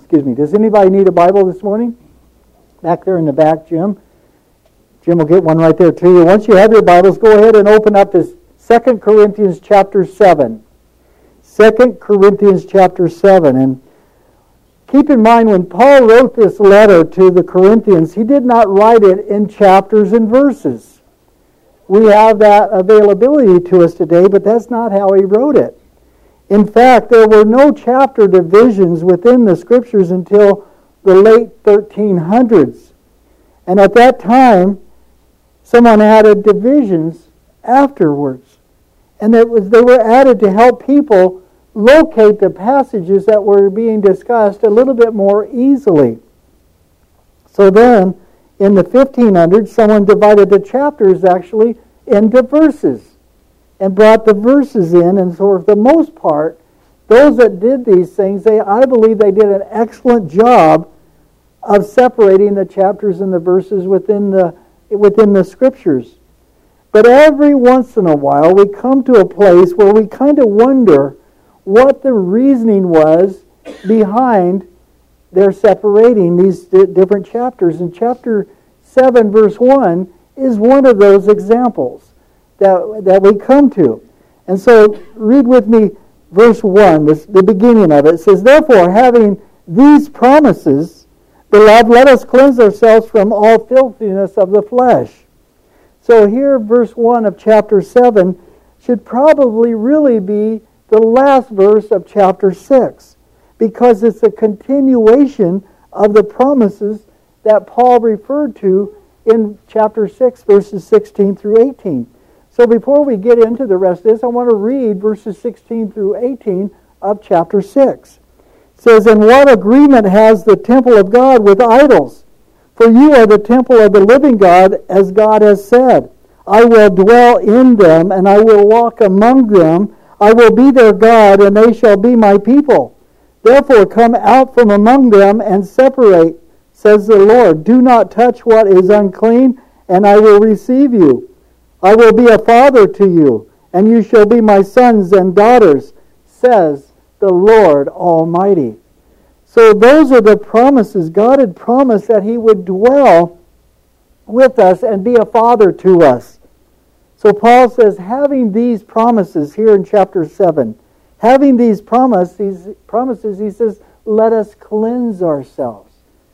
Excuse me. Does anybody need a Bible this morning? Back there in the back, Jim. Jim will get one right there to you. Once you have your Bibles, go ahead and open up to 2 Corinthians chapter 7. 2 Corinthians chapter 7. And keep in mind, when Paul wrote this letter to the Corinthians, he did not write it in chapters and verses. We have that availability to us today, but that's not how he wrote it. In fact, there were no chapter divisions within the Scriptures until the late 1300s. And at that time, someone added divisions afterwards. And they were added to help people locate the passages that were being discussed a little bit more easily. So then, in the 1500s, someone divided the chapters actually into verses and brought the verses in. And so for the most part, those that did these things, I believe they did an excellent job of separating the chapters and the verses within the Scriptures. But every once in a while, we come to a place where we kind of wonder what the reasoning was behind their separating these different chapters. And chapter 7, verse 1 is one of those examples that we come to. And so, read with me verse 1, the beginning of it. It says, "Therefore, having these promises, beloved, let us cleanse ourselves from all filthiness of the flesh." So here, verse 1 of chapter 7 should probably really be the last verse of chapter 6, because it's a continuation of the promises that Paul referred to in chapter 6, verses 16 through 18. So before we get into the rest of this, I want to read verses 16 through 18 of chapter 6. It says, "And what agreement has the temple of God with idols? For you are the temple of the living God, as God has said, I will dwell in them, and I will walk among them. I will be their God, and they shall be my people. Therefore come out from among them and separate, says the Lord. Do not touch what is unclean, and I will receive you. I will be a father to you, and you shall be my sons and daughters, says the Lord Almighty." So those are the promises. God had promised that He would dwell with us and be a father to us. So Paul says, having these promises here in chapter 7, having these promises, he says, let us cleanse ourselves.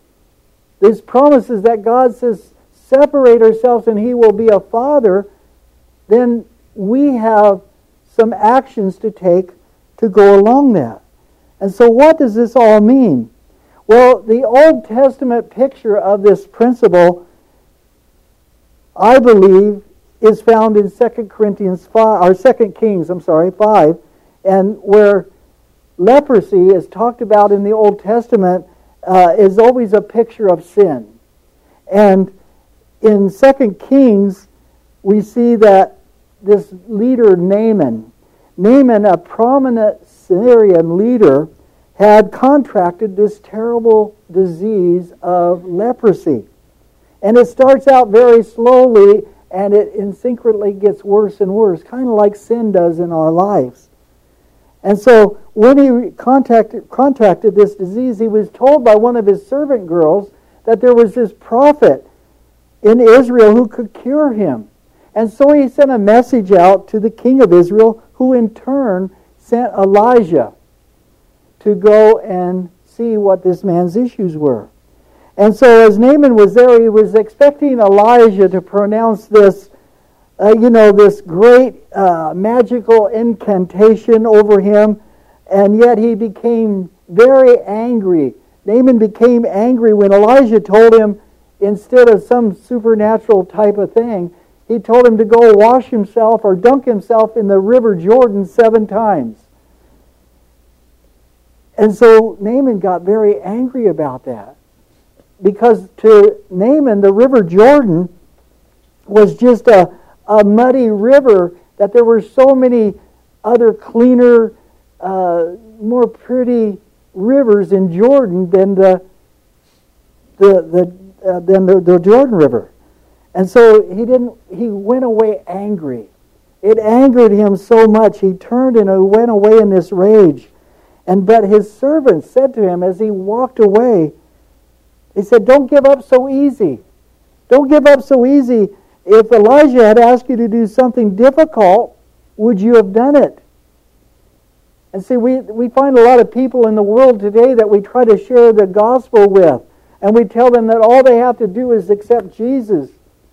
These promises that God says, separate ourselves and He will be a father, then we have some actions to take to go along that. And so what does this all mean? Well, the Old Testament picture of this principle, I believe, is found in 2 Corinthians 5, or 2 Kings, 5, and where leprosy is talked about in the Old Testament is always a picture of sin. And in 2 Kings, we see that this leader Naaman, a prominent Syrian leader, had contracted this terrible disease of leprosy. And it starts out very slowly, and it secretly gets worse and worse, kind of like sin does in our lives. And so when he contracted this disease, he was told by one of his servant girls that there was this prophet in Israel who could cure him. And so he sent a message out to the king of Israel, who in turn sent Elijah to go and see what this man's issues were. And so as Naaman was there, he was expecting Elijah to pronounce this, this great magical incantation over him, and yet he became very angry. Naaman became angry when Elijah told him, instead of some supernatural type of thing, he told him to go wash himself or dunk himself in the river Jordan 7 times. And so Naaman got very angry about that. Because to Naaman, the river Jordan was just a muddy river, that there were so many other cleaner, more pretty rivers in Jordan than the Jordan River. And so he went away angry. It angered him so much, he turned and went away in this rage. But his servants said to him as he walked away, they said, don't give up so easy. Don't give up so easy. If Elijah had asked you to do something difficult, would you have done it? And see, we find a lot of people in the world today that we try to share the gospel with. And we tell them that all they have to do is accept Jesus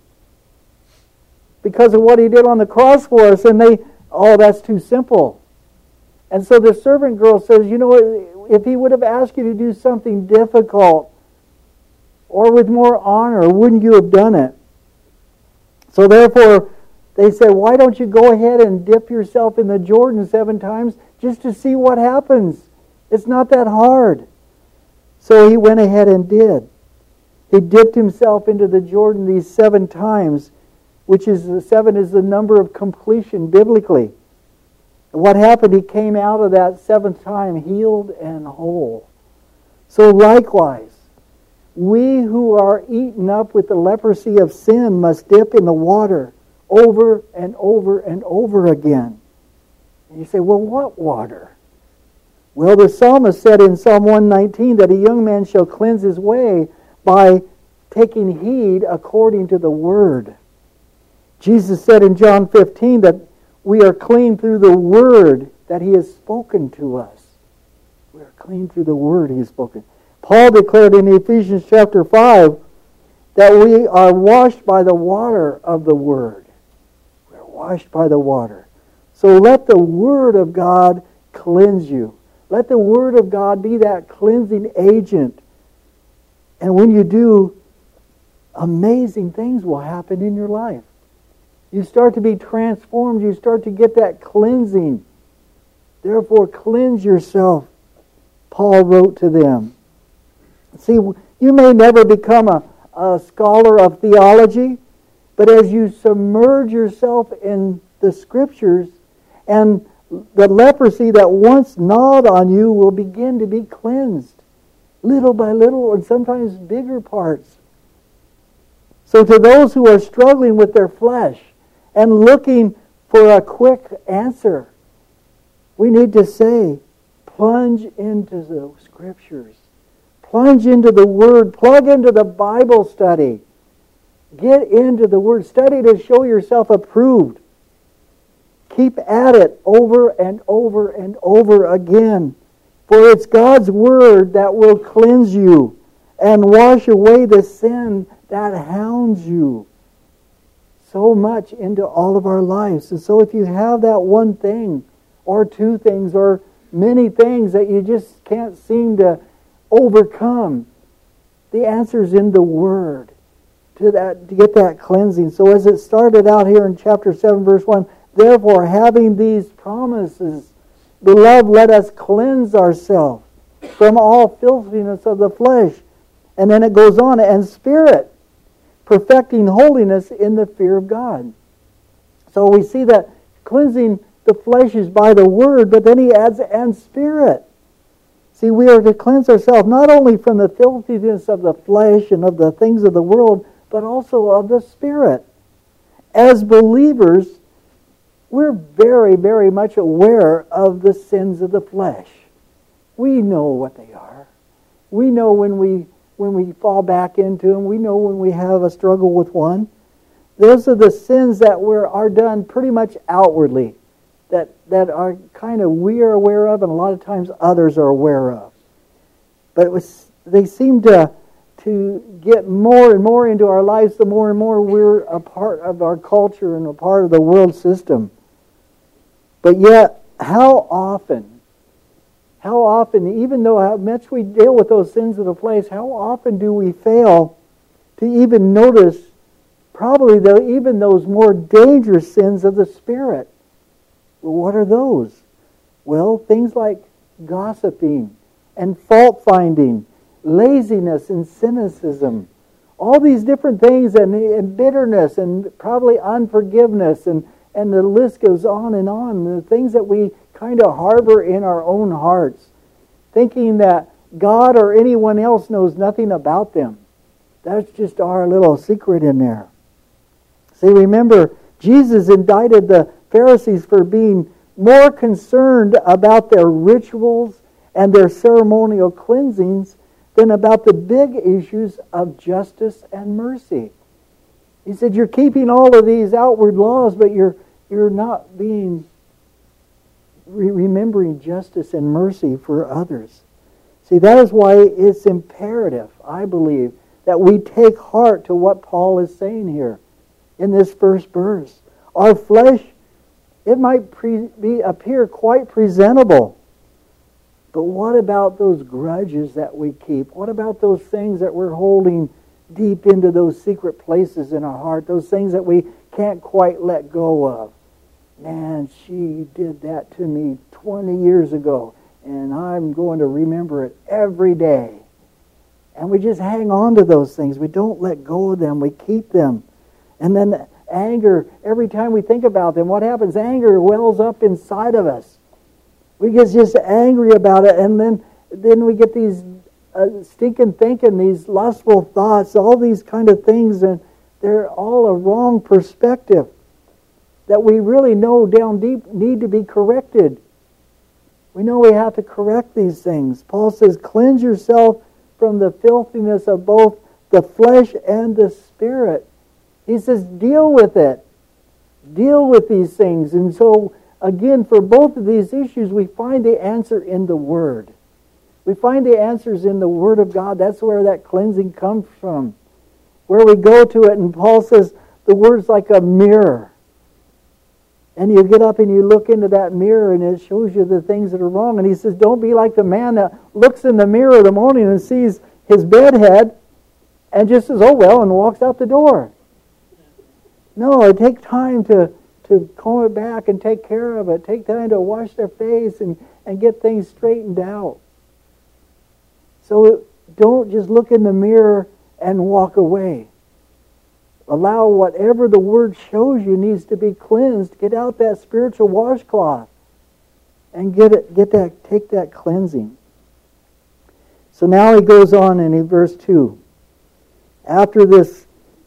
because of what he did on the cross for us. And that's too simple. And so the servant girl says, you know what, if he would have asked you to do something difficult or with more honor, wouldn't you have done it? So therefore, they said, why don't you go ahead and dip yourself in the Jordan 7 times just to see what happens? It's not that hard. So he went ahead and did. He dipped himself into the Jordan these 7 times, which is 7 is the number of completion biblically. And what happened? He came out of that 7th time healed and whole. So likewise, we who are eaten up with the leprosy of sin must dip in the water over and over and over again. And you say, well, what water? Well, the psalmist said in Psalm 119 that a young man shall cleanse his way by taking heed according to the word. Jesus said in John 15 that we are clean through the word that he has spoken to us. We are clean through the word he has spoken. Paul declared in Ephesians chapter 5 that we are washed by the water of the word. We are washed by the water. So let the word of God cleanse you. Let the word of God be that cleansing agent. And when you do, amazing things will happen in your life. You start to be transformed. You start to get that cleansing. Therefore, cleanse yourself, Paul wrote to them. See, you may never become a scholar of theology, but as you submerge yourself in the Scriptures, and the leprosy that once gnawed on you will begin to be cleansed, little by little, and sometimes bigger parts. So to those who are struggling with their flesh and looking for a quick answer, we need to say, plunge into the Scriptures. Plunge into the Word. Plug into the Bible study. Get into the Word. Study to show yourself approved. Keep at it over and over and over again. For it's God's Word that will cleanse you and wash away the sin that hounds you so much into all of our lives. And so if you have that one thing or 2 things or many things that you just can't seem to overcome, the answer's in the Word to get that cleansing. So as it started out here in chapter 7 verse 1, therefore having these promises, beloved, let us cleanse ourselves from all filthiness of the flesh. And then it goes on, and spirit, perfecting holiness in the fear of God. So we see that cleansing the flesh is by the Word, but then he adds, and spirit. See, we are to cleanse ourselves not only from the filthiness of the flesh and of the things of the world, but also of the spirit. As believers, we're very, very much aware of the sins of the flesh. We know what they are. We know when we fall back into them. We know when we have a struggle with one. Those are the sins that are done pretty much outwardly, that are kind of we are aware of, and a lot of times others are aware of. But they seem to get more and more into our lives the more and more we're a part of our culture and a part of the world system. But yet, how often, even though how much we deal with those sins of the flesh, how often do we fail to even notice probably even those more dangerous sins of the Spirit? Well, what are those? Well, things like gossiping and fault-finding, laziness and cynicism, all these different things, and bitterness and probably unforgiveness, and the list goes on and on. The things that we kind of harbor in our own hearts, thinking that God or anyone else knows nothing about them. That's just our little secret in there. See, remember, Jesus indicted the Pharisees for being more concerned about their rituals and their ceremonial cleansings than about the big issues of justice and mercy. He said, you're keeping all of these outward laws, but you're not remembering justice and mercy for others. See, that is why it's imperative, I believe, that we take heart to what Paul is saying here in this first verse. Our flesh, it might appear quite presentable. But what about those grudges that we keep? What about those things that we're holding deep into those secret places in our heart? Those things that we can't quite let go of. Man, she did that to me 20 years ago, and I'm going to remember it every day. And we just hang on to those things. We don't let go of them. We keep them. And then anger, every time we think about them, what happens? Anger wells up inside of us. We get just angry about it, and then we get these stinking thinking, these lustful thoughts, all these kind of things, and they're all a wrong perspective that we really know down deep need to be corrected. We know we have to correct these things. Paul says, cleanse yourself from the filthiness of both the flesh and the spirit. He says, deal with it. Deal with these things. And so, again, for both of these issues, we find the answer in the Word. We find the answers in the Word of God. That's where that cleansing comes from. Where we go to it, and Paul says, the Word's like a mirror. And you get up and you look into that mirror and it shows you the things that are wrong. And he says, don't be like the man that looks in the mirror in the morning and sees his bedhead and just says, oh well, and walks out the door. No, it takes time to comb it back and take care of it. Take time to wash their face and get things straightened out. So don't just look in the mirror and walk away. Allow whatever the Word shows you needs to be cleansed. Get out that spiritual washcloth and take that cleansing. So now he goes on in verse 2. After this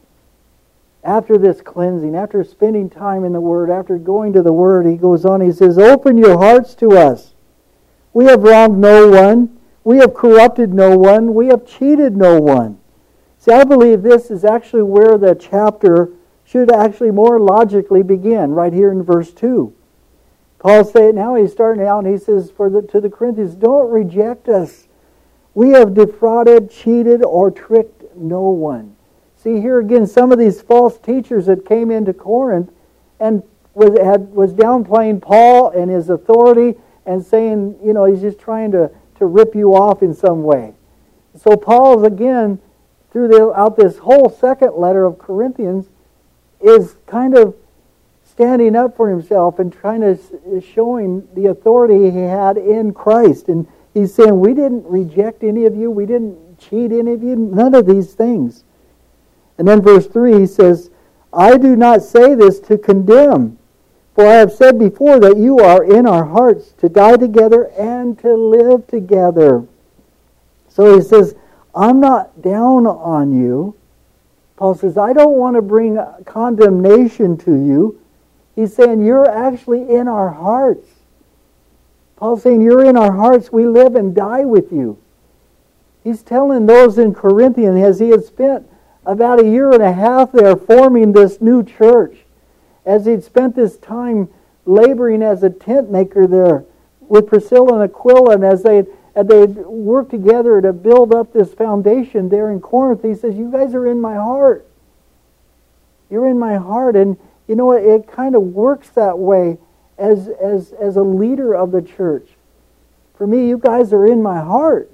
cleansing, after spending time in the Word, after going to the Word, he goes on, he says, open your hearts to us. We have wronged no one. We have corrupted no one. We have cheated no one. See, I believe this is actually where the chapter should actually more logically begin, right here in verse 2. Paul said, now he's starting out and he says to the Corinthians, don't reject us. We have defrauded, cheated, or tricked no one. See, here again, some of these false teachers that came into Corinth and was downplaying Paul and his authority and saying, he's just trying to rip you off in some way. So Paul's again, throughout this whole second letter of Corinthians, is kind of standing up for himself and trying to showing the authority he had in Christ. And he's saying, we didn't reject any of you. We didn't cheat any of you. None of these things. And then verse 3, he says, I do not say this to condemn, for I have said before that you are in our hearts to die together and to live together. So he says, I'm not down on you. Paul says, I don't want to bring condemnation to you. He's saying, you're actually in our hearts. Paul's saying, you're in our hearts. We live and die with you. He's telling those in Corinthians, as he had spent about 1.5 years there forming this new church, as he'd spent this time laboring as a tent maker there with Priscilla and Aquila, and as they'd worked together to build up this foundation there in Corinth, he says, you guys are in my heart. You're in my heart. And it kind of works that way as a leader of the church. For me, you guys are in my heart.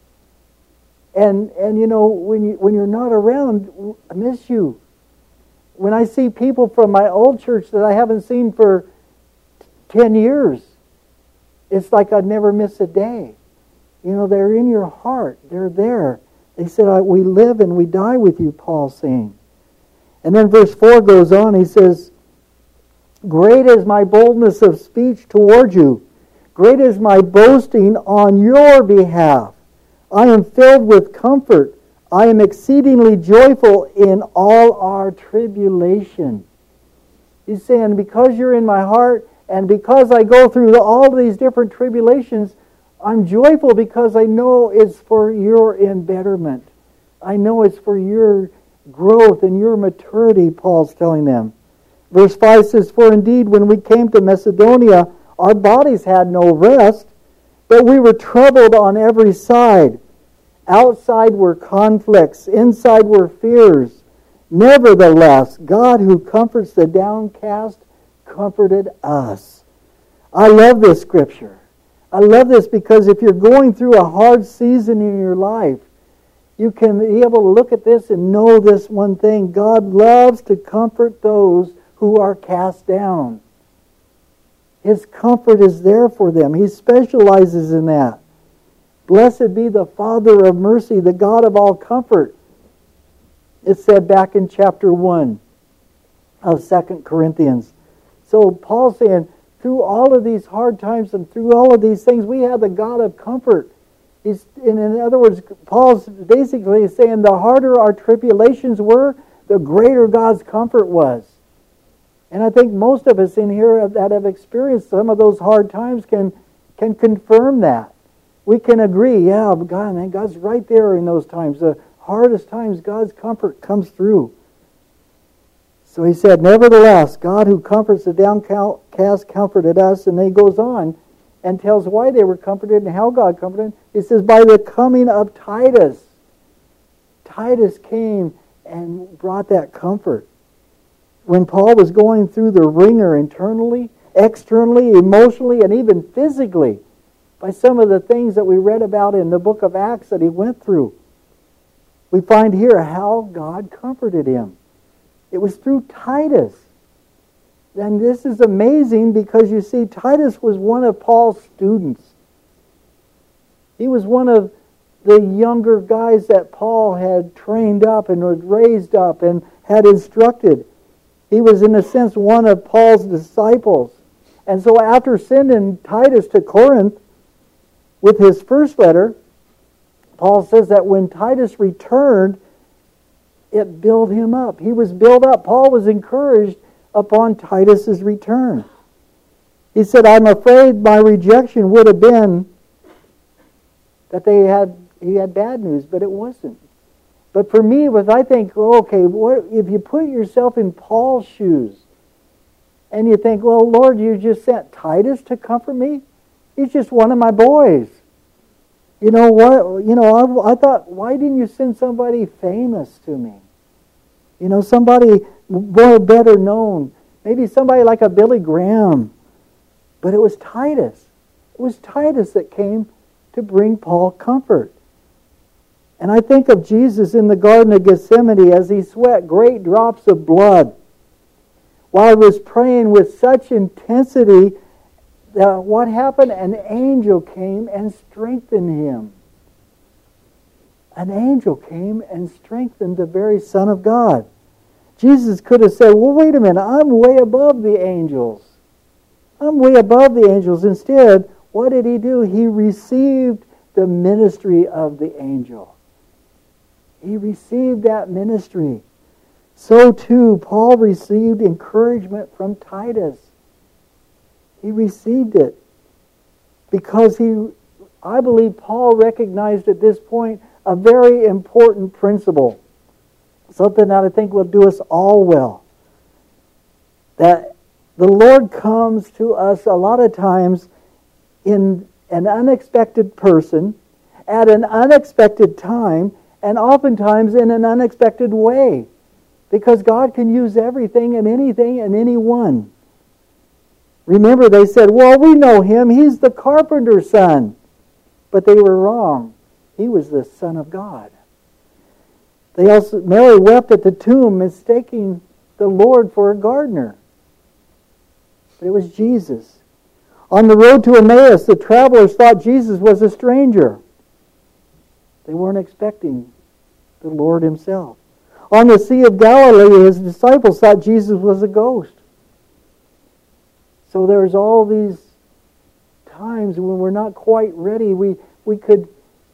And when you're not around, I miss you. When I see people from my old church that I haven't seen for 10 years, it's like I'd never miss a day. They're in your heart. They're there. They said, we live and we die with you, Paul's saying. And then verse 4 goes on. He says, great is my boldness of speech toward you. Great is my boasting on your behalf. I am filled with comfort. I am exceedingly joyful in all our tribulation. He's saying, because you're in my heart and because I go through all these different tribulations, I'm joyful because I know it's for your betterment. I know it's for your growth and your maturity, Paul's telling them. Verse 5 says, "For indeed, when we came to Macedonia, our bodies had no rest, but we were troubled on every side. Outside were conflicts, inside were fears. Nevertheless, God who comforts the downcast comforted us." I love this scripture. I love this because if you're going through a hard season in your life, you can be able to look at this and know this one thing. God loves to comfort those who are cast down. His comfort is there for them. He specializes in that. Blessed be the Father of mercy, the God of all comfort. It said back in chapter 1 of 2 Corinthians. So Paul's saying, through all of these hard times and through all of these things, we have the God of comfort. In other words, Paul's basically saying the harder our tribulations were, the greater God's comfort was. And I think most of us in here that have experienced some of those hard times can confirm that. We can agree, yeah, God, man, God's right there in those times. The hardest times, God's comfort comes through. So he said, "Nevertheless, God who comforts the downcast comforted us." And then he goes on and tells why they were comforted and how God comforted them. He says, "By the coming of Titus." Titus came and brought that comfort. When Paul was going through the ringer internally, externally, emotionally, and even physically, by some of the things that we read about in the book of Acts that he went through, we find here how God comforted him. It was through Titus. And this is amazing because you see, Titus was one of Paul's students. He was one of the younger guys that Paul had trained up and was raised up and had instructed. He was, in a sense, one of Paul's disciples. And so after sending Titus to Corinth with his first letter, Paul says that when Titus returned, it built him up. He was built up. Paul was encouraged upon Titus's return. He said, "I'm afraid my rejection would have been that he had bad news, but it wasn't." But for me, I think, what if you put yourself in Paul's shoes and you think, well, Lord, you just sent Titus to comfort me? He's just one of my boys. You know what? I thought, why didn't you send somebody famous to me? Somebody more better known. Maybe somebody like a Billy Graham. But it was Titus. It was Titus that came to bring Paul comfort. And I think of Jesus in the Garden of Gethsemane as he sweat great drops of blood while he was praying with such intensity that what happened? An angel came and strengthened him. An angel came and strengthened the very Son of God. Jesus could have said, well, wait a minute, I'm way above the angels. I'm way above the angels. Instead, what did he do? He received the ministry of the angel. He received that ministry. So too, Paul received encouragement from Titus. He received it because I believe Paul recognized at this point a very important principle. Something that I think will do us all well. That the Lord comes to us a lot of times in an unexpected person, at an unexpected time, and oftentimes in an unexpected way. Because God can use everything and anything and anyone. Remember, they said, well, we know him. He's the carpenter's son. But they were wrong. He was the Son of God. Mary wept at the tomb, mistaking the Lord for a gardener. But it was Jesus. On the road to Emmaus, the travelers thought Jesus was a stranger. They weren't expecting the Lord himself. On the Sea of Galilee, his disciples thought Jesus was a ghost. So there's all these times when we're not quite ready. We could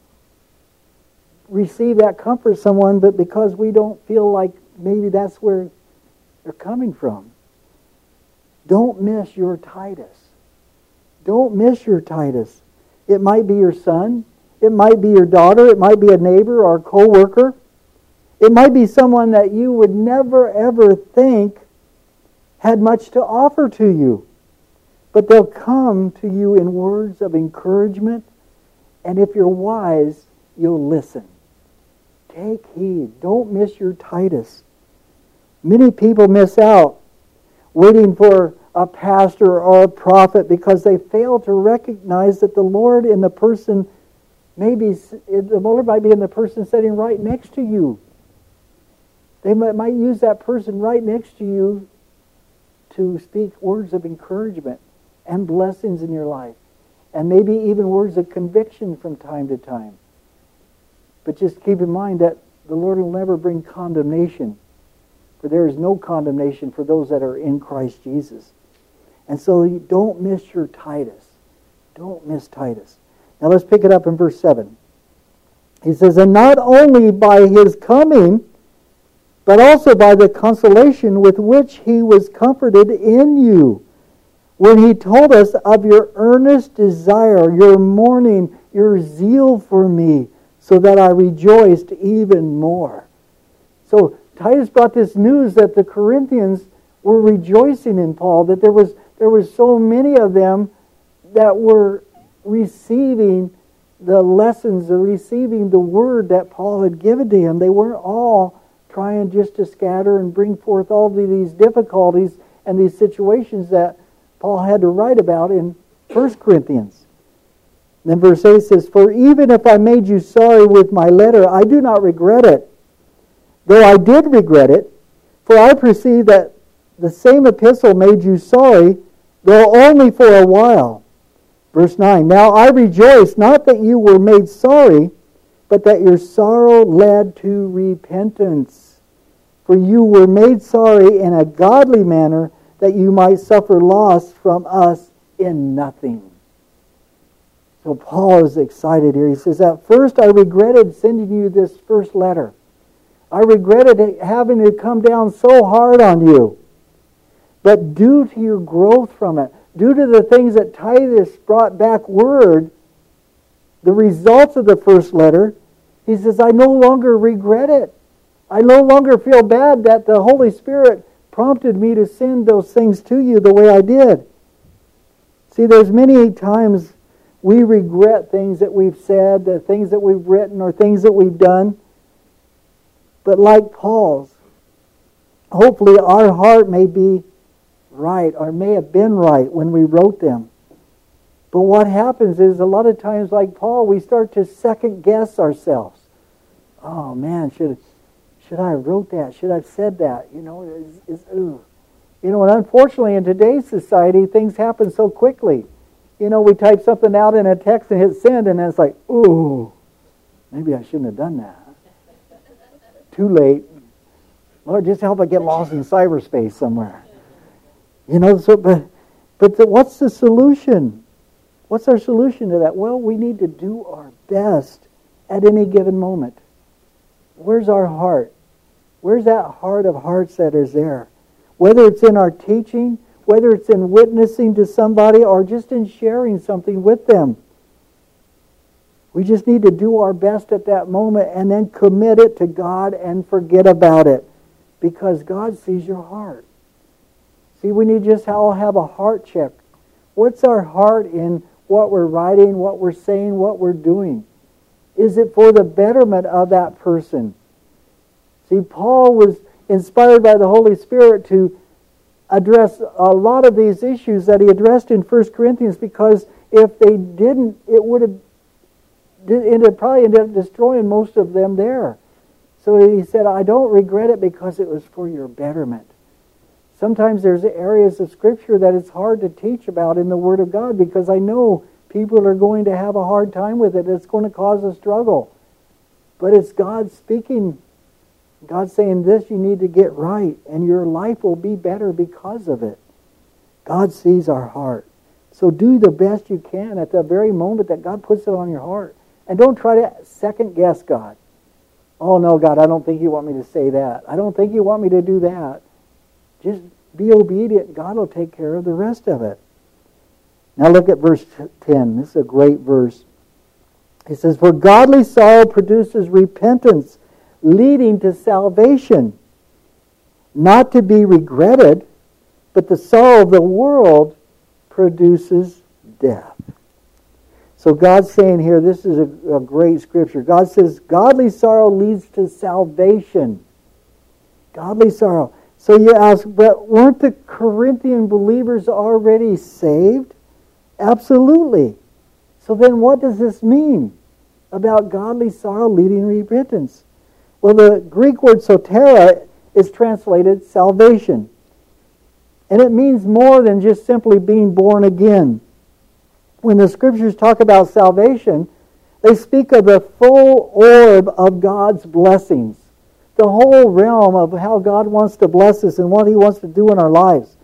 receive that comfort someone, but because we don't feel like maybe that's where they're coming from. Don't miss your Titus. Don't miss your Titus. It might be your son. It might be your daughter. It might be a neighbor or a co-worker. It might be someone that you would never ever think had much to offer to you. But they'll come to you in words of encouragement, and if you're wise, you'll listen. Take heed. Don't miss your Titus. Many people miss out waiting for a pastor or a prophet because they fail to recognize that the Lord in the person the Lord might be in the person sitting right next to you. They might use that person right next to you to speak words of encouragement and blessings in your life, and maybe even words of conviction from time to time. But just keep in mind that the Lord will never bring condemnation, for there is no condemnation for those that are in Christ Jesus. And so you don't miss your Titus. Don't miss Titus. Now let's pick it up in verse 7. He says, and not only by his coming, but also by the consolation with which he was comforted in you, when he told us of your earnest desire, your mourning, your zeal for me, so that I rejoiced even more. So Titus brought this news that the Corinthians were rejoicing in Paul, that there was so many of them that were receiving the lessons, receiving the word that Paul had given to him. They weren't all trying just to scatter and bring forth all of these difficulties and these situations that Paul had to write about in 1 Corinthians. Then verse 8 says, for even if I made you sorry with my letter, I do not regret it. Though I did regret it, for I perceive that the same epistle made you sorry, though only for a while. Verse 9, now I rejoice not that you were made sorry, but that your sorrow led to repentance. For you were made sorry in a godly manner, that you might suffer loss from us in nothing. So Paul is excited here. He says, at first I regretted sending you this first letter. I regretted having to come down so hard on you. But due to your growth from it, due to the things that Titus brought back word, the results of the first letter, he says, I no longer regret it. I no longer feel bad that the Holy Spirit prompted me to send those things to you the way I did. See, there's many times we regret things that we've said, the things that we've written, or things that we've done. But like Paul's, hopefully our heart may be right, or may have been right when we wrote them. But what happens is, a lot of times, like Paul, we start to second guess ourselves. Oh man, should I have wrote that? Should I have said that? And unfortunately in today's society, things happen so quickly. We type something out in a text and hit send, and then it's like, ooh, maybe I shouldn't have done that. Too late. Lord, just help I get lost in cyberspace somewhere. What's the solution? What's our solution to that? Well, we need to do our best at any given moment. Where's our heart? Where's that heart of hearts that is there? Whether it's in our teaching, whether it's in witnessing to somebody, or just in sharing something with them. We just need to do our best at that moment and then commit it to God and forget about it, because God sees your heart. See, we need just all have a heart check. What's our heart in what we're writing, what we're saying, what we're doing? Is it for the betterment of that person? See, Paul was inspired by the Holy Spirit to address a lot of these issues that he addressed in 1 Corinthians, because if they didn't, it would probably ended up destroying most of them there. So he said, I don't regret it because it was for your betterment. Sometimes there's areas of Scripture that it's hard to teach about in the Word of God, because I know people are going to have a hard time with it. It's going to cause a struggle. But it's God speaking. God saying this you need to get right, and your life will be better because of it. God sees our heart. So do the best you can at the very moment that God puts it on your heart. And don't try to second guess God. Oh no, God, I don't think you want me to say that. I don't think you want me to do that. Just be obedient. God will take care of the rest of it. Now look at verse 10. This is a great verse. It says, "For godly sorrow produces repentance, leading to salvation, not to be regretted, but the sorrow of the world produces death." So God's saying here, this is a great scripture. God says, godly sorrow leads to salvation. Godly sorrow. So you ask, but weren't the Corinthian believers already saved? Absolutely. So then what does this mean about godly sorrow leading to repentance? Well, the Greek word sotera is translated salvation. And it means more than just simply being born again. When the scriptures talk about salvation, they speak of the full orb of God's blessings. The whole realm of how God wants to bless us and what He wants to do in our lives.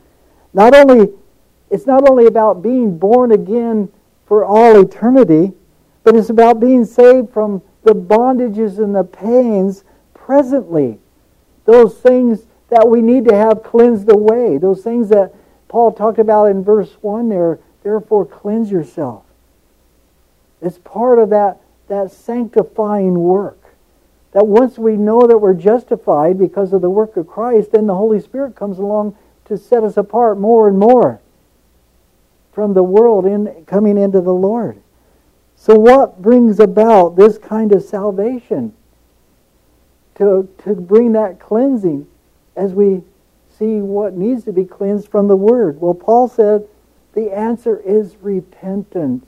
It's not only about being born again for all eternity, but it's about being saved from the bondages and the pains presently. Those things that we need to have cleansed away. Those things that Paul talked about in verse 1 there. Therefore, cleanse yourself. It's part of that sanctifying work. That once we know that we're justified because of the work of Christ, then the Holy Spirit comes along to set us apart more and more from the world coming into the Lord. So what brings about this kind of salvation? To bring that cleansing as we see what needs to be cleansed from the Word. Well, Paul said the answer is repentance.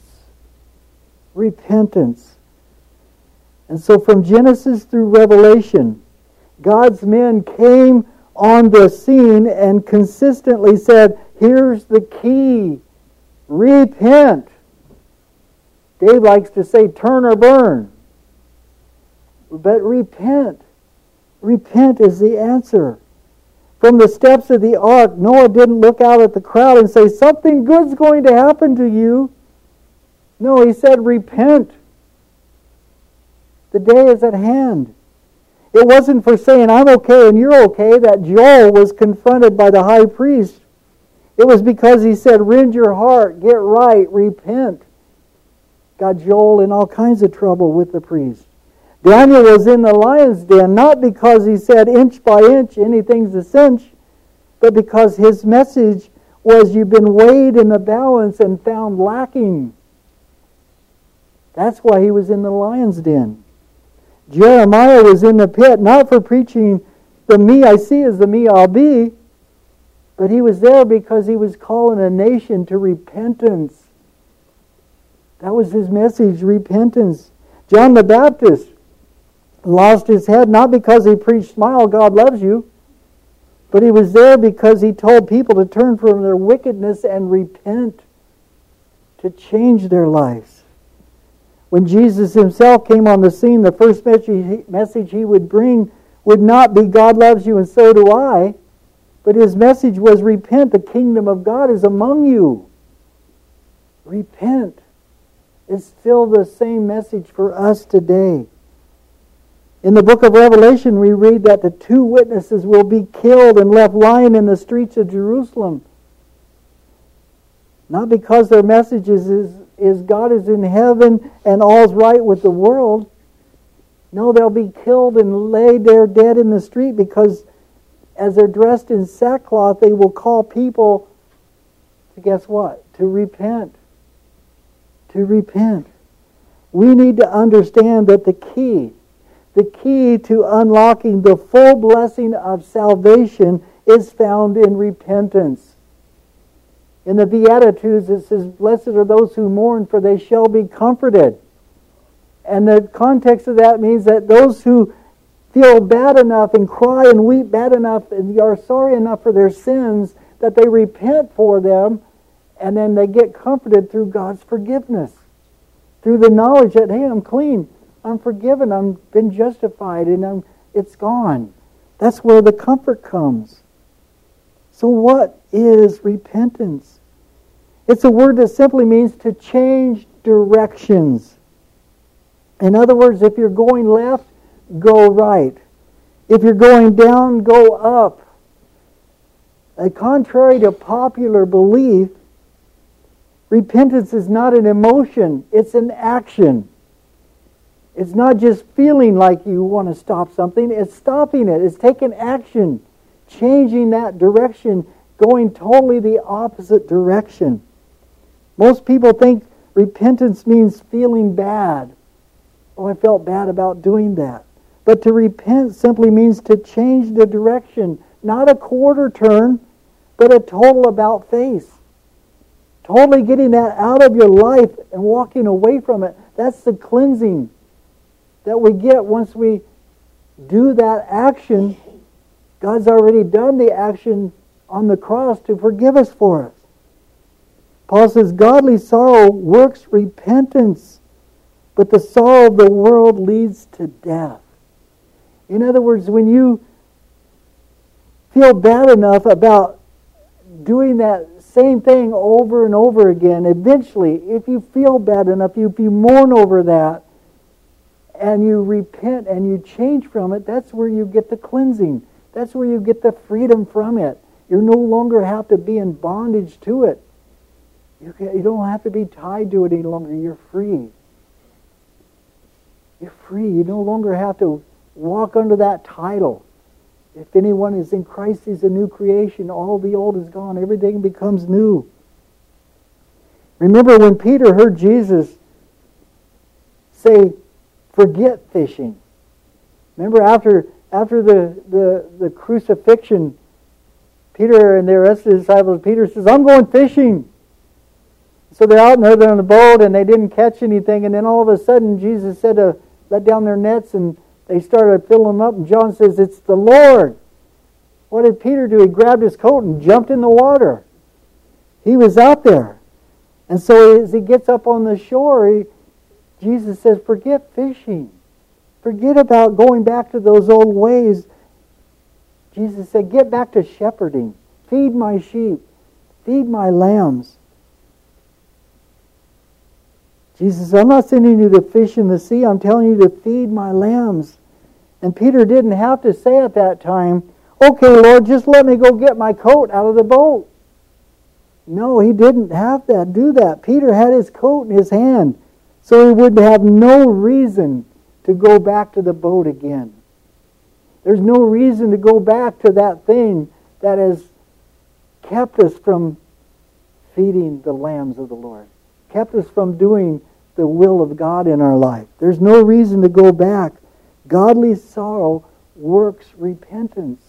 Repentance. And so from Genesis through Revelation, God's men came on the scene and consistently said, here's the key. Repent. Dave likes to say turn or burn. But repent. Repent is the answer. From the steps of the ark, Noah didn't look out at the crowd and say, something good's going to happen to you. No, he said, repent. The day is at hand. It wasn't for saying, I'm okay and you're okay, that Joel was confronted by the high priest. It was because he said, rend your heart, get right, repent. Got Joel in all kinds of trouble with the priest. Daniel was in the lion's den, not because he said inch by inch, anything's a cinch, but because his message was you've been weighed in the balance and found lacking. That's why he was in the lion's den. Jeremiah was in the pit, not for preaching the me I see is the me I'll be, but he was there because he was calling a nation to repentance. That was his message, repentance. John the Baptist lost his head not because he preached, smile, God loves you, but he was there because he told people to turn from their wickedness and repent, to change their lives. When Jesus himself came on the scene, the first message he would bring would not be God loves you and so do I, but his message was repent, the kingdom of God is among you. Repent. It's still the same message for us today. In the book of Revelation, we read that the two witnesses will be killed and left lying in the streets of Jerusalem. Not because their message is God is in heaven and all's right with the world. No, they'll be killed and laid there dead in the street because as they're dressed in sackcloth, they will call people to guess what? To repent. To repent. We need to understand that the key to unlocking the full blessing of salvation is found in repentance. In the Beatitudes it says, blessed are those who mourn, for they shall be comforted. And the context of that means that those who feel bad enough and cry and weep bad enough and are sorry enough for their sins that they repent for them, and then they get comforted through God's forgiveness. Through the knowledge that, hey, I'm clean, I'm forgiven, I've been justified, and it's gone. That's where the comfort comes. So what is repentance? It's a word that simply means to change directions. In other words, if you're going left, go right. If you're going down, go up. Contrary to popular belief, Repentance is not an emotion, it's an action. It's not just feeling like you want to stop something, it's stopping it. It's taking action, changing that direction, going totally the opposite direction. Most people think repentance means feeling bad. Oh, I felt bad about doing that. But to repent simply means to change the direction, not a quarter turn, but a total about face. Totally getting that out of your life and walking away from it. That's the cleansing that we get once we do that action. God's already done the action on the cross to forgive us for it. Paul says, godly sorrow works repentance, but the sorrow of the world leads to death. In other words, when you feel bad enough about doing that same thing over and over again, eventually, if you feel bad enough, if you mourn over that, and you repent and you change from it, that's where you get the cleansing. That's where you get the freedom from it. You no longer have to be in bondage to it. You don't have to be tied to it any longer. You're free. You're free. You no longer have to walk under that title. If anyone is in Christ, he's a new creation. All the old is gone. Everything becomes new. Remember when Peter heard Jesus say, forget fishing. Remember after the crucifixion, Peter and the rest of the disciples, Peter says, I'm going fishing. So they're out there, they're on the boat, and they didn't catch anything. And then all of a sudden, Jesus said to let down their nets, and they started filling them up. And John says, it's the Lord. What did Peter do? He grabbed his coat and jumped in the water. He was out there. And so as he gets up on the shore, Jesus says, forget fishing. Forget about going back to those old ways. Jesus said, get back to shepherding. Feed my sheep. Feed my lambs. Jesus said, I'm not sending you to fish in the sea. I'm telling you to feed my lambs. And Peter didn't have to say at that time, okay, Lord, just let me go get my coat out of the boat. No, he didn't have to do that. Peter had his coat in his hand, so he would have no reason to go back to the boat again. There's no reason to go back to that thing that has kept us from feeding the lambs of the Lord, kept us from doing the will of God in our life. There's no reason to go back. Godly sorrow works repentance.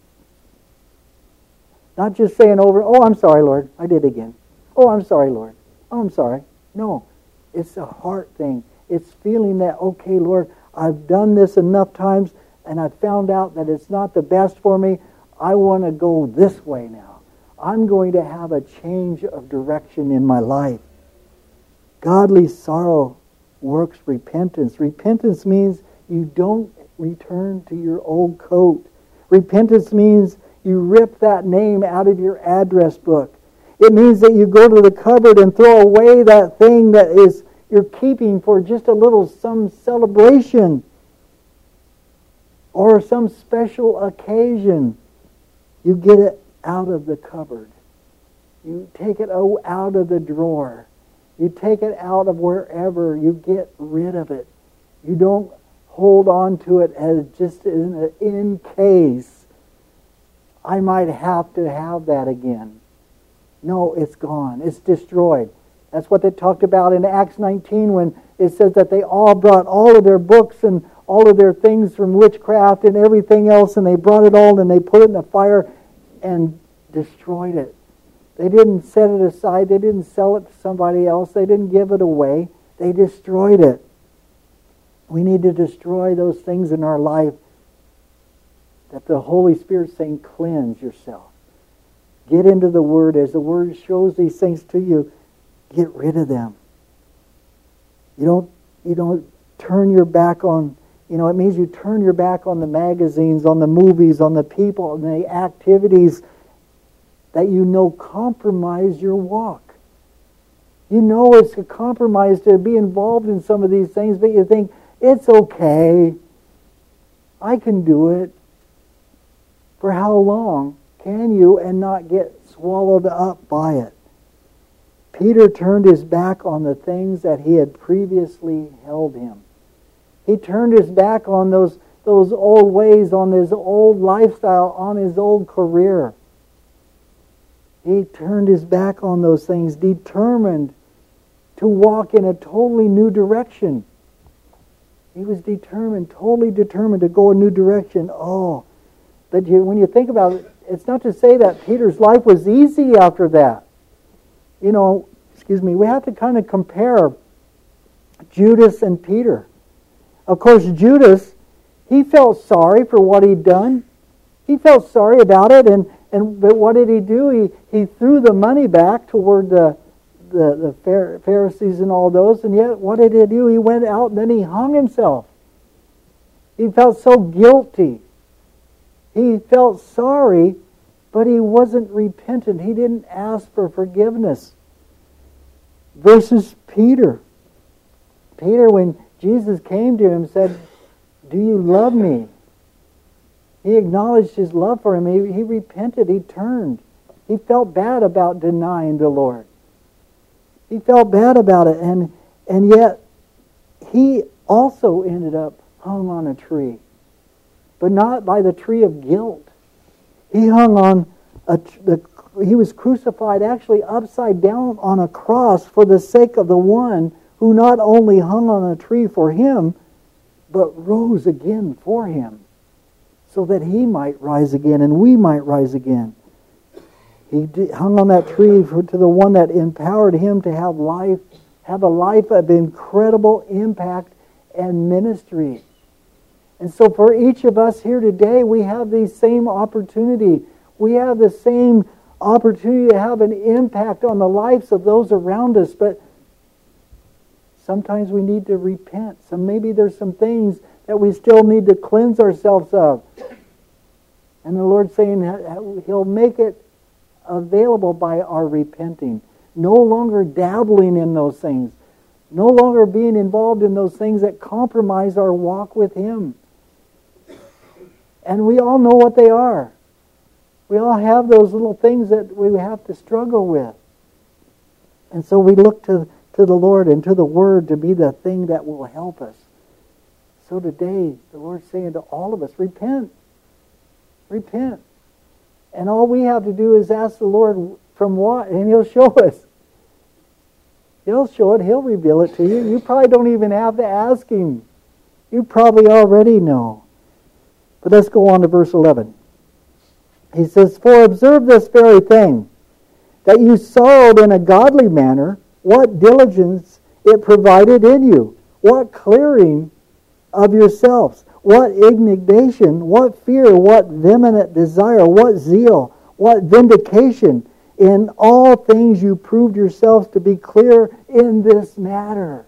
Not just saying over, oh, I'm sorry, Lord, I did again. Oh, I'm sorry, Lord. Oh, I'm sorry. No, it's a heart thing. It's feeling that, okay, Lord, I've done this enough times and I've found out that it's not the best for me. I want to go this way now. I'm going to have a change of direction in my life. Godly sorrow works repentance. Repentance means you don't return to your old coat. Repentance means you rip that name out of your address book. It means that you go to the cupboard and throw away that thing that is you're keeping for just a little some celebration or some special occasion. You get it out of the cupboard. You take it out of the drawer. You take it out of wherever. You get rid of it. You don't hold on to it as just in case I might have to have that again. No, it's gone. It's destroyed. That's what they talked about in Acts 19 when it says that they all brought all of their books and all of their things from witchcraft and everything else, and they brought it all and they put it in the fire and destroyed it. They didn't set it aside. They didn't sell it to somebody else. They didn't give it away. They destroyed it. We need to destroy those things in our life that the Holy Spirit's saying, cleanse yourself. Get into the Word. As the Word shows these things to you, get rid of them. You don't turn your back on, it means you turn your back on the magazines, on the movies, on the people, on the activities that compromise your walk. It's a compromise to be involved in some of these things, but you think, it's okay. I can do it. For how long can you and not get swallowed up by it? Peter turned his back on the things that he had previously held him. He turned his back on those old ways, on his old lifestyle, on his old career. He turned his back on those things, determined to walk in a totally new direction. He was totally determined to go a new direction. Oh, but when you think about it, it's not to say that Peter's life was easy after that. We have to kind of compare Judas and Peter. Of course, Judas, he felt sorry for what he'd done. He felt sorry about it, but what did he do? He threw the money back toward the Pharisees and all those, and yet what did he do? He went out and then he hung himself. He felt so guilty. He felt sorry, but he wasn't repentant. He didn't ask for forgiveness. Versus Peter. Peter, when Jesus came to him, said, "Do you love me?" He acknowledged his love for him. He repented. He turned. He felt bad about denying the Lord. He felt bad about it. And yet, he also ended up hung on a tree. But not by the tree of guilt. He hung on he was crucified actually upside down on a cross for the sake of the one who not only hung on a tree for him, but rose again for him, so that he might rise again and we might rise again. He hung on that tree to the one that empowered him to have a life of incredible impact and ministry. And so for each of us here today, we have the same opportunity. We have the same opportunity to have an impact on the lives of those around us, but sometimes we need to repent. So maybe there's some things that we still need to cleanse ourselves of. And the Lord's saying He'll make it available by our repenting. No longer dabbling in those things. No longer being involved in those things that compromise our walk with Him. And we all know what they are. We all have those little things that we have to struggle with. And so we look to the Lord and to the Word to be the thing that will help us. So today, the Lord's saying to all of us, repent. Repent. And all we have to do is ask the Lord from what, and He'll show us. He'll show it. He'll reveal it to you. You probably don't even have to ask Him. You probably already know. But let's go on to verse 11. He says, "For observe this very thing, that you sorrowed in a godly manner, what diligence it provided in you, what clearing of yourselves, what indignation, what fear, what vehement desire, what zeal, what vindication. In all things you proved yourselves to be clear in this matter."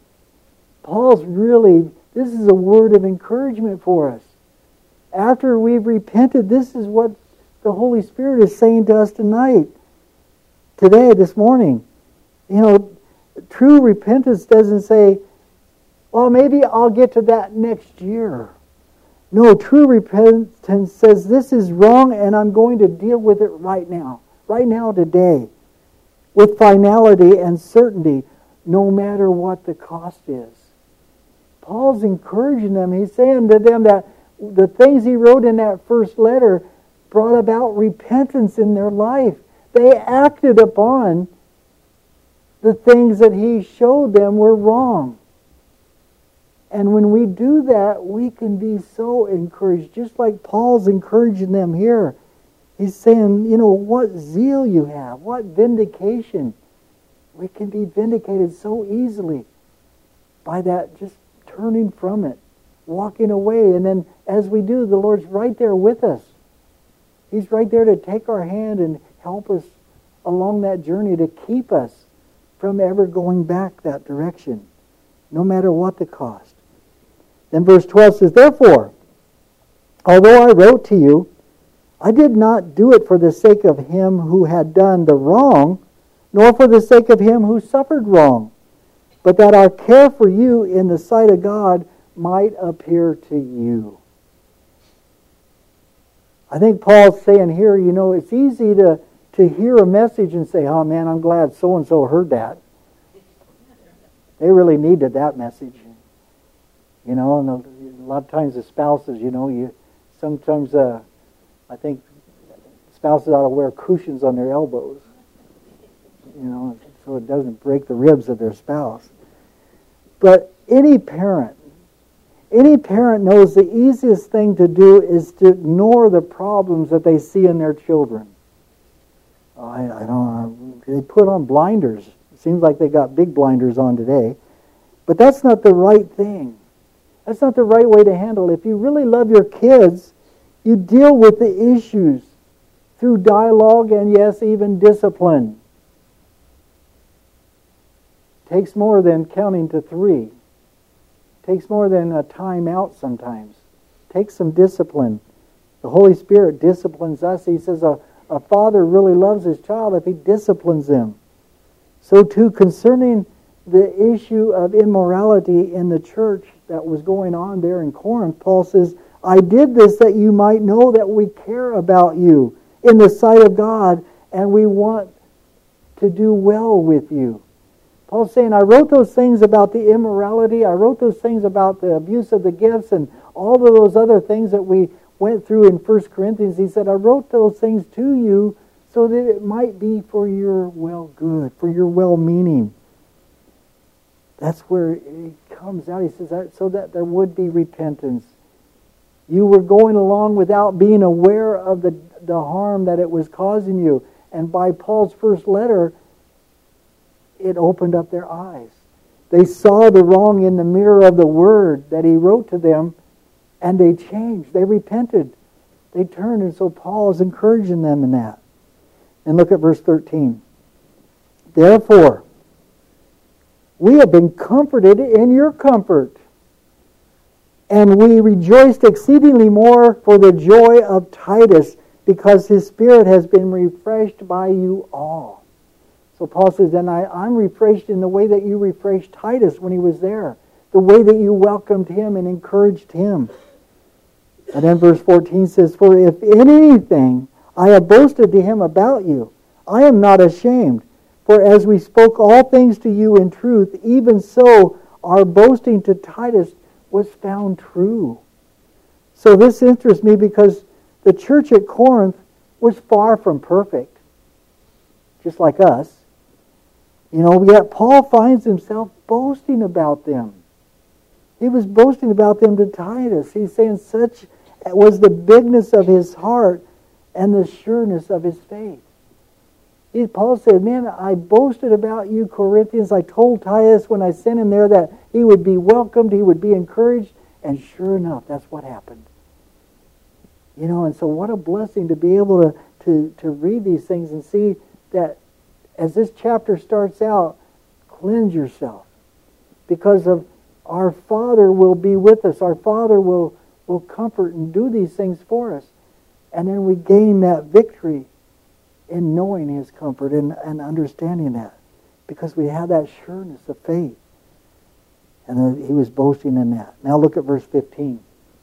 This is a word of encouragement for us. After we've repented, this is what the Holy Spirit is saying to us tonight, today, this morning. True repentance doesn't say, well, maybe I'll get to that next year. No, true repentance says this is wrong and I'm going to deal with it right now, today, with finality and certainty, no matter what the cost is. Paul's encouraging them. He's saying to them that the things he wrote in that first letter brought about repentance in their life. They acted upon the things that he showed them were wrong. And when we do that, we can be so encouraged, just like Paul's encouraging them here. He's saying, what zeal you have, what vindication. We can be vindicated so easily by that, just turning from it, walking away. And then as we do, the Lord's right there with us. He's right there to take our hand and help us along that journey, to keep us from ever going back that direction, no matter what the cost. Then verse 12 says, "Therefore, although I wrote to you, I did not do it for the sake of him who had done the wrong, nor for the sake of him who suffered wrong, but that our care for you in the sight of God might appear to you." I think Paul's saying here, it's easy to to hear a message and say, oh man, I'm glad so-and-so heard that. They really needed that message. And a lot of times the spouses, sometimes I think spouses ought to wear cushions on their elbows, so it doesn't break the ribs of their spouse. But any parent knows the easiest thing to do is to ignore the problems that they see in their children. They put on blinders. It seems like they got big blinders on today. But that's not the right thing. That's not the right way to handle it. If you really love your kids, you deal with the issues through dialogue and, yes, even discipline. It takes more than counting to 3. It takes more than a time out sometimes. It takes some discipline. The Holy Spirit disciplines us. He says a father really loves his child if he disciplines them. So too, concerning the issue of immorality in the church that was going on there in Corinth, Paul says, I did this that you might know that we care about you in the sight of God, and we want to do well with you. Paul's saying, I wrote those things about the immorality, I wrote those things about the abuse of the gifts, and all of those other things that we went through in 1 Corinthians. He said, I wrote those things to you so that it might be for your well good, for your well-meaning. That's where it comes out. He says, so that there would be repentance. You were going along without being aware of the harm that it was causing you. And by Paul's first letter, it opened up their eyes. They saw the wrong in the mirror of the word that he wrote to them, and they changed. They repented. They turned, and so Paul is encouraging them in that. And look at verse 13. Therefore, we have been comforted in your comfort, and we rejoiced exceedingly more for the joy of Titus, because his spirit has been refreshed by you all. So Paul says, and I'm refreshed in the way that you refreshed Titus when he was there, the way that you welcomed him and encouraged him. And then verse 14 says, for if in anything I have boasted to him about you, I am not ashamed. For as we spoke all things to you in truth, even so our boasting to Titus was found true. So this interests me because the church at Corinth was far from perfect, just like us. Yet Paul finds himself boasting about them. He was boasting about them to Titus. He's saying such was the bigness of his heart and the sureness of his faith. Paul said, man, I boasted about you, Corinthians. I told Titus when I sent him there that he would be welcomed, he would be encouraged, and sure enough, that's what happened. And so what a blessing to be able to read these things and see that as this chapter starts out, cleanse yourself. Because of our Father will be with us. Our Father will comfort and do these things for us. And then we gain that victory in knowing his comfort and understanding that, because we have that sureness of faith. And he was boasting in that. Now look at verse 15.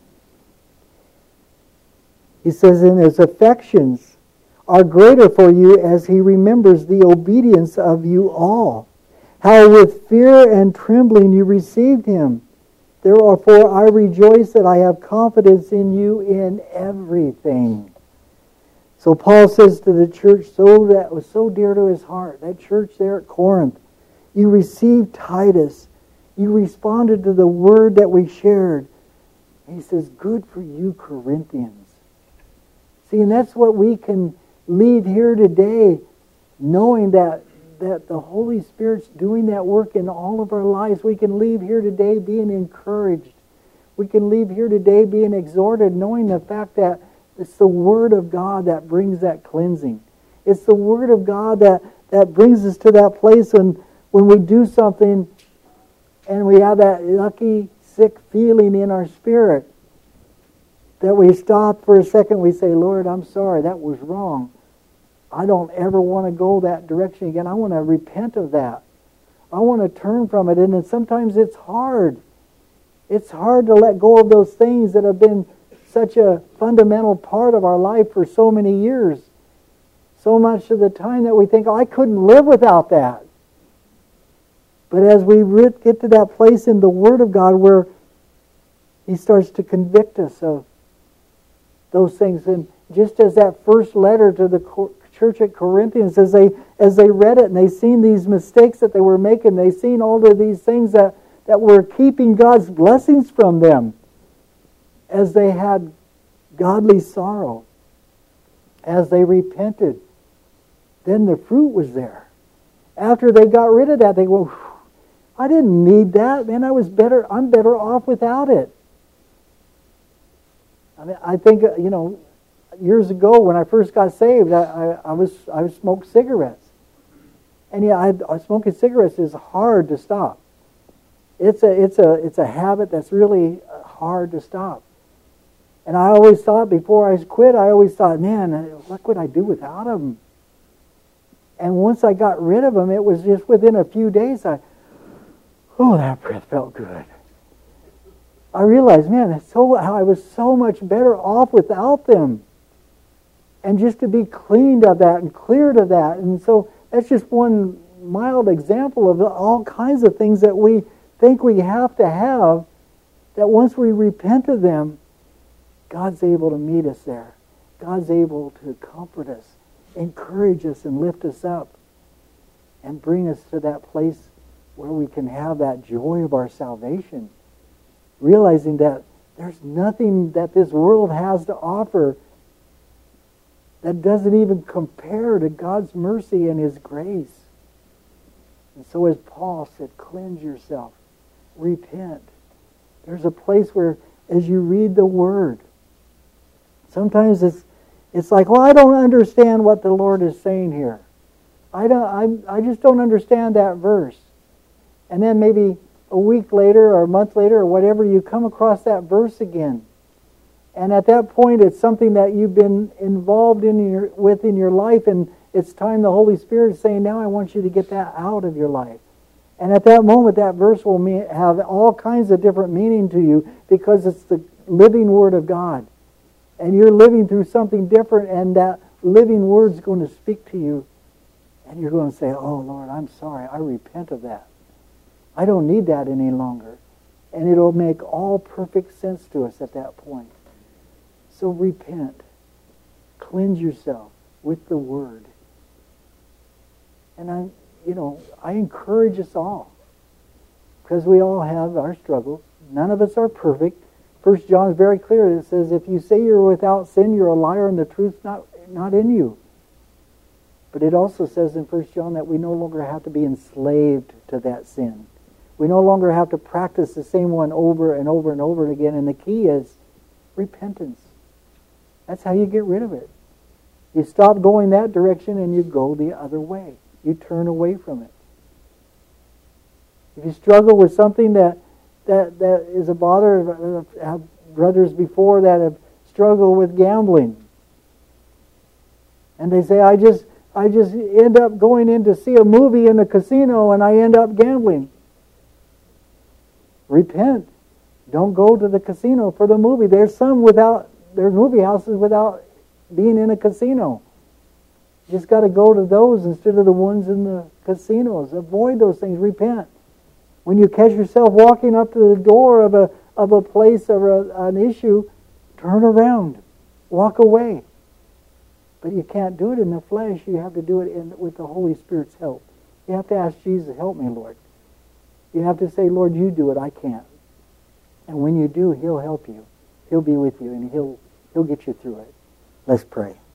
He says, and his affections are greater for you as he remembers the obedience of you all, how with fear and trembling you received him. Therefore I rejoice that I have confidence in you in everything. So Paul says to the church, that was so dear to his heart, that church there at Corinth, you received Titus. You responded to the word that we shared. And he says, good for you, Corinthians. See, and that's what we can leave here today, knowing that the Holy Spirit's doing that work in all of our lives. We can leave here today being encouraged. We can leave here today being exhorted, knowing the fact that it's the Word of God that brings that cleansing. It's the Word of God that brings us to that place when we do something and we have that yucky, sick feeling in our spirit, that we stop for a second, we say, Lord, I'm sorry, that was wrong. I don't ever want to go that direction again. I want to repent of that. I want to turn from it. And then sometimes it's hard. It's hard to let go of those things that have been such a fundamental part of our life for so many years. so much of the time that we think, oh, I couldn't live without that. But as we get to that place in the Word of God where He starts to convict us of those things, and just as that first letter to the church at Corinthians, as they read it and they seen these mistakes that they were making, they seen all of these things that were keeping God's blessings from them, as they had godly sorrow, as they repented, then the fruit was there. After they got rid of that, they go, I didn't need that, man. I'm better off without it. I mean, I think, years ago when I first got saved, I smoked cigarettes. And smoking cigarettes is hard to stop. It's a habit that's really hard to stop. And I always thought, before I quit, man, what could I do without them? And once I got rid of them, it was just within a few days, that breath felt good. I realized, man, how I was so much better off without them. And just to be cleaned of that and cleared of that. And so that's just one mild example of all kinds of things that we think we have to have, that once we repent of them, God's able to meet us there. God's able to comfort us, encourage us, and lift us up, and bring us to that place where we can have that joy of our salvation, realizing that there's nothing that this world has to offer that doesn't even compare to God's mercy and His grace. And so as Paul said, cleanse yourself, repent. There's a place where, as you read the Word, sometimes it's like, well, I don't understand what the Lord is saying here. I just don't understand that verse. And then maybe a week later or a month later or whatever, you come across that verse again. And at that point, it's something that you've been involved in your life, and it's time the Holy Spirit is saying, now I want you to get that out of your life. And at that moment, that verse will have all kinds of different meaning to you, because it's the living Word of God. And you're living through something different, and that living Word's going to speak to you. And you're going to say, oh, Lord, I'm sorry. I repent of that. I don't need that any longer. And it'll make all perfect sense to us at that point. So repent. Cleanse yourself with the Word. And I encourage us all, because we all have our struggles. None of us are perfect. 1 John is very clear. It says, if you say you're without sin, you're a liar, and the truth's not in you. But it also says in 1 John that we no longer have to be enslaved to that sin. We no longer have to practice the same one over and over and over again. And the key is repentance. That's how you get rid of it. You stop going that direction and you go the other way. You turn away from it. If you struggle with something that is a bother, I have brothers before that have struggled with gambling. And they say, I just end up going in to see a movie in the casino and I end up gambling. Repent. Don't go to the casino for the movie. There's movie houses without being in a casino. You just got to go to those instead of the ones in the casinos. Avoid those things. Repent. When you catch yourself walking up to the door of a place or an issue, turn around. Walk away. But you can't do it in the flesh. You have to do it with the Holy Spirit's help. You have to ask Jesus, help me, Lord. You have to say, Lord, you do it. I can't. And when you do, He'll help you. He'll be with you, and He'll get you through it. Let's pray.